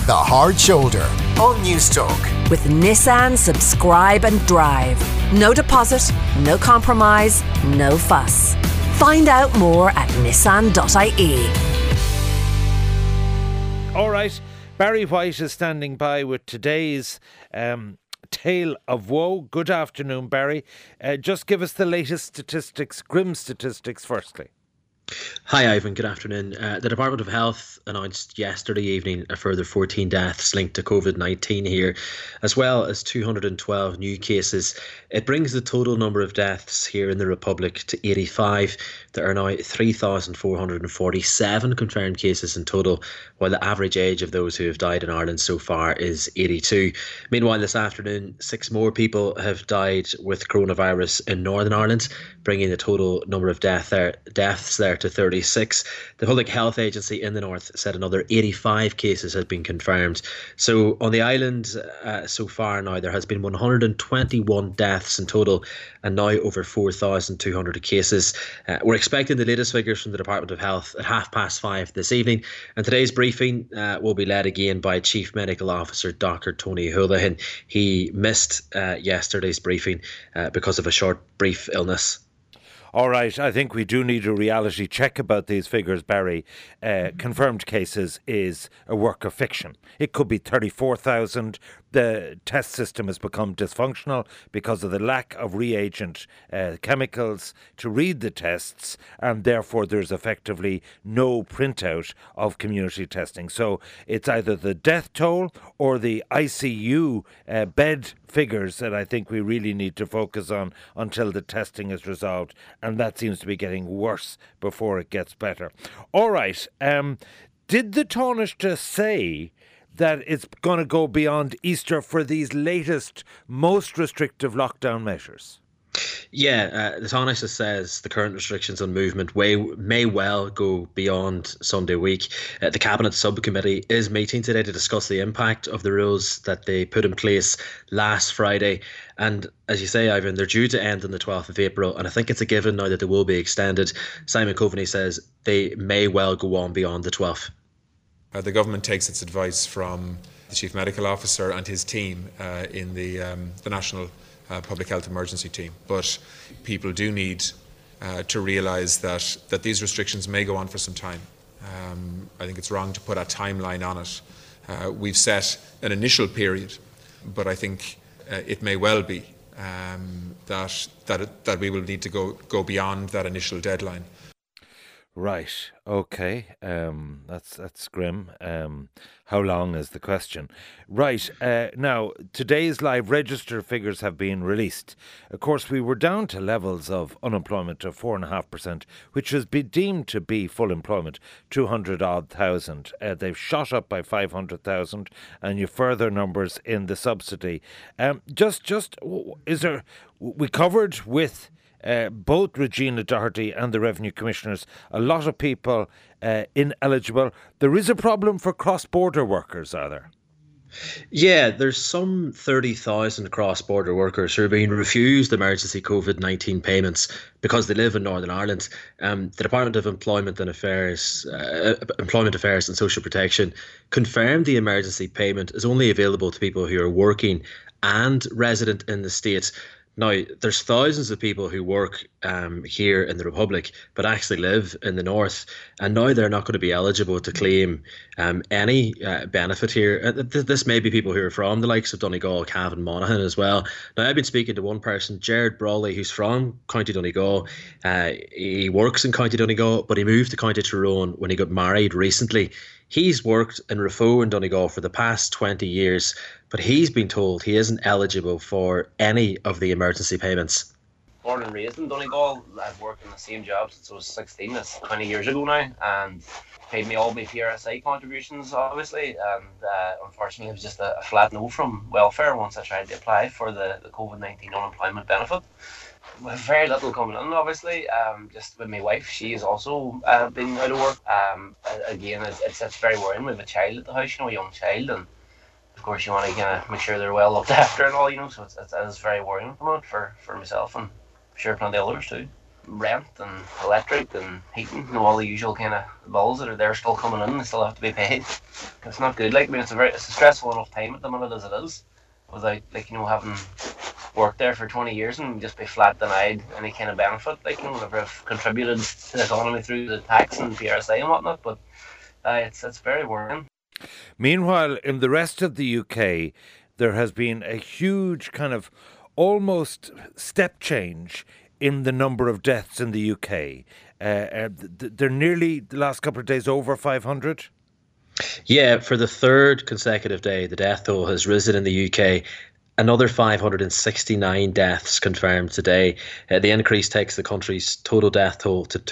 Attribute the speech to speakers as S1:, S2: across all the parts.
S1: The Hard Shoulder on Newstalk.
S2: With Nissan Subscribe and Drive. No deposit, no compromise, no fuss. Find out more at nissan.ie.
S3: All right, Barry White is standing by with today's tale of woe. Good afternoon, Barry. Just give us the latest statistics, grim statistics firstly.
S4: Hi Ivan, good afternoon. The Department of Health announced yesterday evening a further 14 deaths linked to COVID-19 here, as well as 212 new cases. It brings the total number of deaths here in the Republic to 85. There are now 3,447 confirmed cases in total, while the average age of those who have died in Ireland so far is 82. Meanwhile, this afternoon, 6 more people have died with coronavirus in Northern Ireland, bringing the total number of deaths there to 36. The Public Health Agency in the north said another 85 cases had been confirmed. So on the island so far now, there has been 121 deaths in total and now over 4,200 cases. We're expecting the latest figures from the Department of Health at 5:30 this evening. And today's briefing will be led again by Chief Medical Officer Dr. Tony Holohan. He missed yesterday's briefing because of a brief illness.
S3: All right, I think we do need a reality check about these figures, Barry. Confirmed cases is a work of fiction. It could be 34,000. The test system has become dysfunctional because of the lack of reagent chemicals to read the tests, and therefore there's effectively no printout of community testing. So it's either the death toll or the ICU bed figures that I think we really need to focus on until the testing is resolved, and that seems to be getting worse before it gets better. All right, did the Taoiseach say that it's going to go beyond Easter for these latest, most restrictive lockdown measures?
S4: Yeah, the Taoiseach says the current restrictions on movement may well go beyond Sunday week. The Cabinet Subcommittee is meeting today to discuss the impact of the rules that they put in place last Friday. And as you say, Ivan, they're due to end on the 12th of April. And I think it's a given now that they will be extended. Simon Coveney says they may well go on beyond the 12th.
S5: The government takes its advice from the Chief Medical Officer and his team in the National Public Health Emergency Team. But people do need to realise that these restrictions may go on for some time. I think it's wrong to put a timeline on it. We've set an initial period, but I think it may well be that we will need to go beyond that initial deadline.
S3: Right, okay, that's grim. How long is the question? Right, now, today's live register figures have been released. Of course, we were down to levels of unemployment of 4.5%, which was deemed to be full employment, 200-odd thousand. They've shot up by 500,000, and you further numbers in the subsidy. We covered with both Regina Doherty and the Revenue Commissioners, a lot of people ineligible. There is a problem for cross-border workers, are there?
S4: Yeah, there's some 30,000 cross-border workers who are being refused emergency COVID-19 payments because they live in Northern Ireland. The Department of Employment Affairs and Social Protection confirmed the emergency payment is only available to people who are working and resident in the state. Now, there's thousands of people who work here in the Republic but actually live in the north, and now they're not going to be eligible to claim any benefit here. This may be people who are from the likes of Donegal, Cavan, Monaghan as well. Now, I've been speaking to one person, Jared Brawley, who's from County Donegal. He works in County Donegal, but he moved to County Tyrone when he got married recently. He's worked in Raphoe in Donegal for the past 20 years, but he's been told he isn't eligible for any of the emergency payments.
S6: Born and raised in Donegal, I've worked in the same job since I was 16, that's 20 years ago now, and paid me all my PRSI contributions, obviously, and unfortunately it was just a flat no from welfare once I tried to apply for the COVID-19 unemployment benefit. With very little coming in, obviously, just with my wife, she has also been out of work. Again, it's very worrying. We have a child at the house, a young child, and of course you want to kind of make sure they're well looked after and all, so it is very worrying at the moment for myself and I'm sure plenty of others too. rent and electric and heating, all the usual kind of bills that are there still coming in, they still have to be paid. It's not good. Like, I mean, it's a stressful enough time at the minute as it is, without, like, having worked there for 20 years and just be flat denied any kind of benefit, like, whenever I've contributed to the economy through the tax and PRSA and whatnot. But it's very worrying.
S3: Meanwhile, in the rest of the UK, there has been a huge kind of almost step change in the number of deaths in the UK. They're nearly, the last couple of days, over 500.
S4: Yeah, for the third consecutive day, the death toll has risen in the UK. Another 569 deaths confirmed today. The increase takes the country's total death toll to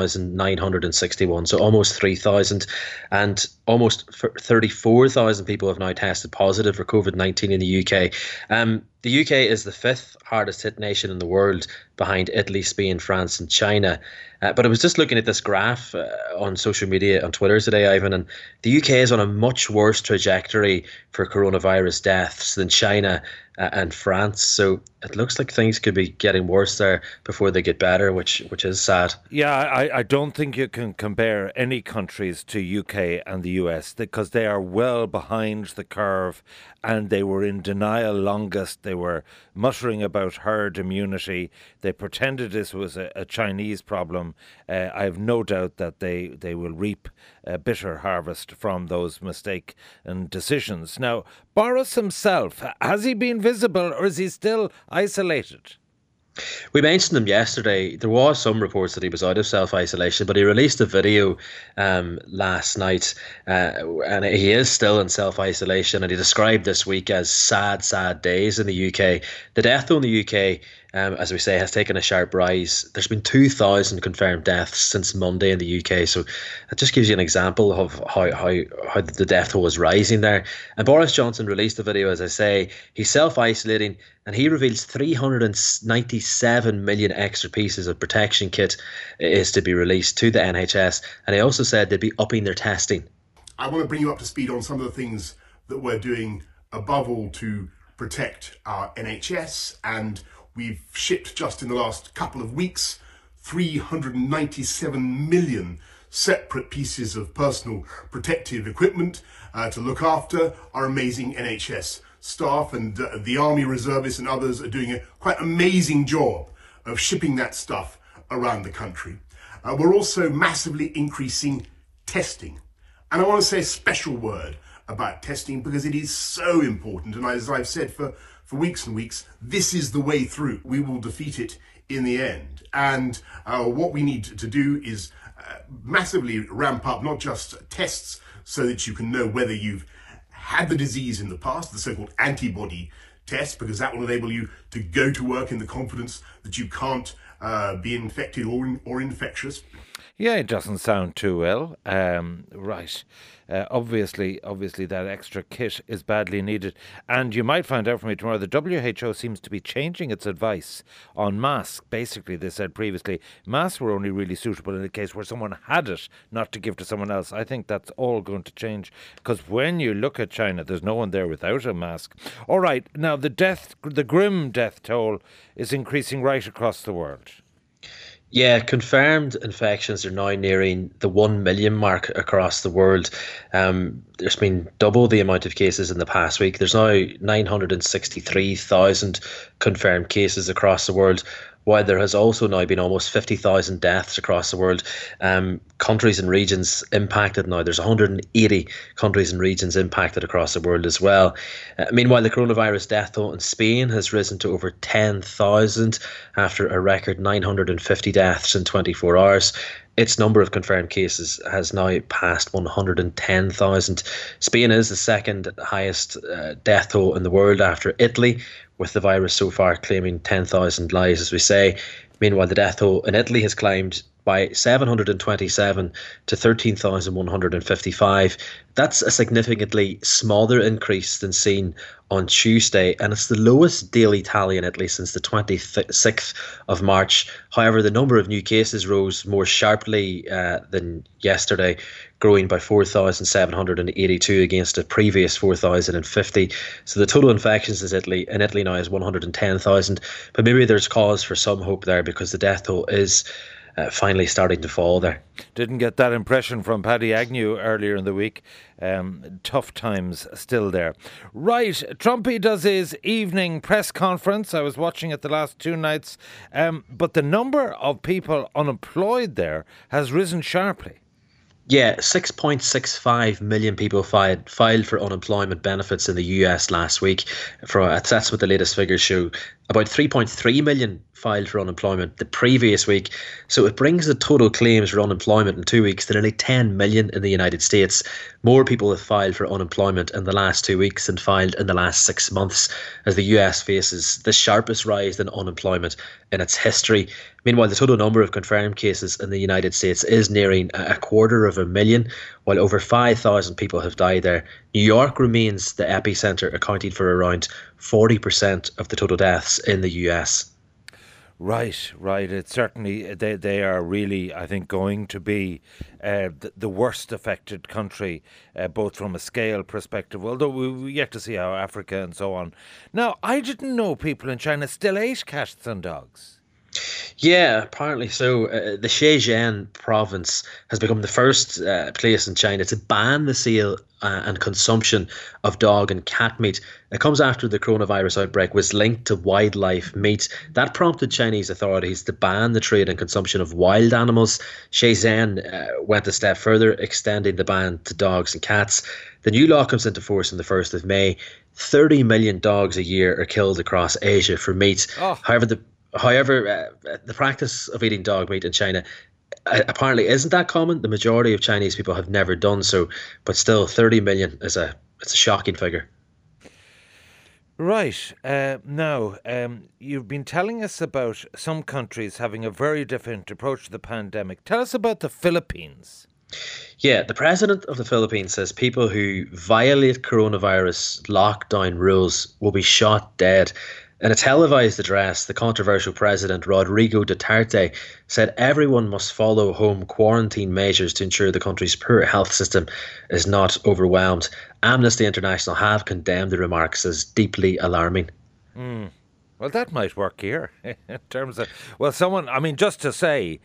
S4: 2,961, so almost 3,000. And almost 34,000 people have now tested positive for COVID-19 in the UK. The UK is the fifth hardest hit nation in the world, behind Italy, Spain, France and China. But I was just looking at this graph on social media, on Twitter today, Ivan, and the UK is on a much worse trajectory for coronavirus deaths than China and France. So it looks like things could be getting worse there before they get better, which is sad.
S3: Yeah, I don't think you can compare any countries to UK and the US, because they are well behind the curve and they were in denial longest. They were muttering about herd immunity. They pretended this was a Chinese problem. I have no doubt that they will reap a bitter harvest from those mistakes and decisions. Now, Boris himself, has he been visible or is he still isolated?
S4: We mentioned him yesterday. There was some reports that he was out of self-isolation, but he released a video last night, and he is still in self-isolation, and he described this week as sad, sad days in the UK. The death toll in the UK, as we say, has taken a sharp rise. There's been 2,000 confirmed deaths since Monday in the UK, so that just gives you an example of how the death toll is rising there. And Boris Johnson released a video, as I say. He's self-isolating, and he reveals 397 million extra pieces of protection kit is to be released to the NHS. And he also said they'd be upping their testing.
S7: I want to bring you up to speed on some of the things that we're doing, above all, to protect our NHS. And we've shipped, just in the last couple of weeks, 397 million separate pieces of personal protective equipment to look after our amazing NHS staff, and the Army Reservists and others are doing a quite amazing job of shipping that stuff around the country. We're also massively increasing testing. And I want to say a special word about testing, because it is so important. And as I've said for weeks and weeks, this is the way through. We will defeat it in the end. And what we need to do is massively ramp up not just tests so that you can know whether you've had the disease in the past, the so-called antibody test, because that will enable you to go to work in the confidence that you can't be infected or infectious.
S3: Yeah, it doesn't sound too well. Right. Obviously, that extra kit is badly needed. And you might find out from me tomorrow, the WHO seems to be changing its advice on masks. Basically, they said previously, masks were only really suitable in the case where someone had it, not to give to someone else. I think that's all going to change, because when you look at China, there's no one there without a mask. All right, now the grim death toll is increasing right across the world.
S4: Yeah, confirmed infections are now nearing the 1 million mark across the world. There's been double the amount of cases in the past week. There's now 963,000 confirmed cases across the world, while there has also now been almost 50,000 deaths across the world. Countries and regions impacted now. There's 180 countries and regions impacted across the world as well. Meanwhile, the coronavirus death toll in Spain has risen to over 10,000 after a record 950 deaths in 24 hours. Its number of confirmed cases has now passed 110,000. Spain is the second highest death toll in the world after Italy, with the virus so far claiming 10,000 lives, as we say. Meanwhile, the death toll in Italy has climbed by 727 to 13,155. That's a significantly smaller increase than seen on Tuesday, and it's the lowest daily tally in Italy since the 26th of March. However, the number of new cases rose more sharply than yesterday, growing by 4,782 against a previous 4,050. So the total infections in Italy now is 110,000. But maybe there's cause for some hope there, because the death toll is finally starting to fall there.
S3: Didn't get that impression from Paddy Agnew earlier in the week. Tough times still there. Right, Trumpy does his evening press conference. I was watching it the last two nights. But the number of people unemployed there has risen sharply.
S4: Yeah, 6.65 million people filed for unemployment benefits in the US last week. That's what the latest figures show. About 3.3 million filed for unemployment the previous week. So it brings the total claims for unemployment in 2 weeks to nearly 10 million in the United States. More people have filed for unemployment in the last 2 weeks than filed in the last 6 months, as the US faces the sharpest rise in unemployment in its history. Meanwhile, the total number of confirmed cases in the United States is nearing 250,000, while over 5,000 people have died there. New York remains the epicenter, accounting for around 40% of the total deaths in the US.
S3: Right. It's certainly, they are really, I think, going to be the worst affected country, both from a scale perspective, although we yet to see how Africa and so on. Now, I didn't know people in China still ate cats and dogs.
S4: Yeah, apparently so. The Zhejiang province has become the first place in China to ban the sale and consumption of dog and cat meat. It comes after the coronavirus outbreak was linked to wildlife meat. That prompted Chinese authorities to ban the trade and consumption of wild animals. Zhejiang went a step further, extending the ban to dogs and cats. The new law comes into force on the 1st of May. 30 million dogs a year are killed across Asia for meat. However, the practice of eating dog meat in China apparently isn't that common. The majority of Chinese people have never done so, but still 30 million it's a shocking figure.
S3: Right. Now, you've been telling us about some countries having a very different approach to the pandemic. Tell us about the Philippines.
S4: Yeah, the president of the Philippines says people who violate coronavirus lockdown rules will be shot dead. In a televised address, the controversial president, Rodrigo Duterte, said everyone must follow home quarantine measures to ensure the country's poor health system is not overwhelmed. Amnesty International have condemned the remarks as deeply alarming.
S3: Well, that might work here in terms of, just to say,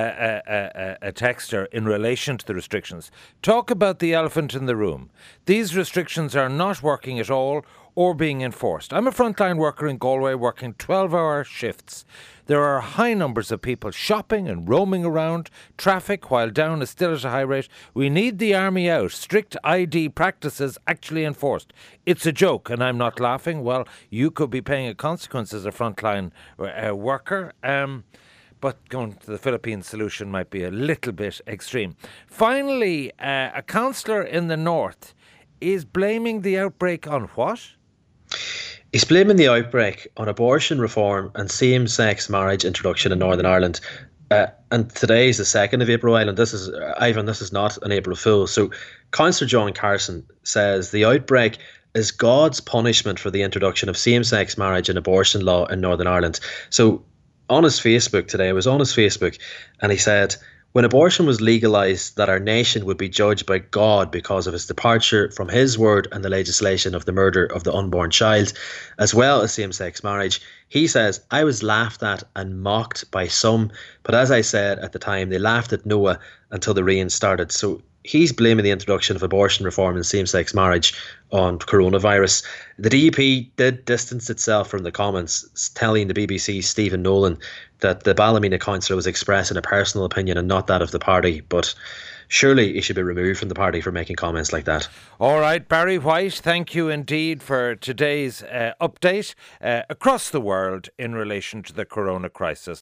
S3: a texter in relation to the restrictions. Talk about the elephant in the room. These restrictions are not working at all or being enforced. I'm a frontline worker in Galway working 12-hour shifts. There are high numbers of people shopping and roaming around. Traffic, while down, is still at a high rate. We need the army out. Strict ID practices actually enforced. It's a joke, and I'm not laughing. Well, you could be paying a consequence as a frontline worker. But going to the Philippines solution might be a little bit extreme. Finally, a councillor in the north is blaming the outbreak on what?
S4: He's blaming the outbreak on abortion reform and same-sex marriage introduction in Northern Ireland. And today is the 2nd of April, Ireland. This is not an April Fool. So Councillor John Carson says the outbreak is God's punishment for the introduction of same-sex marriage and abortion law in Northern Ireland. So on his Facebook today, I was on his Facebook, and he said, when abortion was legalised, that our nation would be judged by God because of its departure from his word and the legislation of the murder of the unborn child, as well as same-sex marriage. He says, I was laughed at and mocked by some, but as I said at the time, they laughed at Noah until the rain started. So he's blaming the introduction of abortion reform and same-sex marriage on coronavirus. The DUP did distance itself from the comments, telling the BBC's Stephen Nolan that the Ballymena councillor was expressing a personal opinion and not that of the party. But surely he should be removed from the party for making comments like that.
S3: All right, Barry White, thank you indeed for today's update across the world in relation to the corona crisis.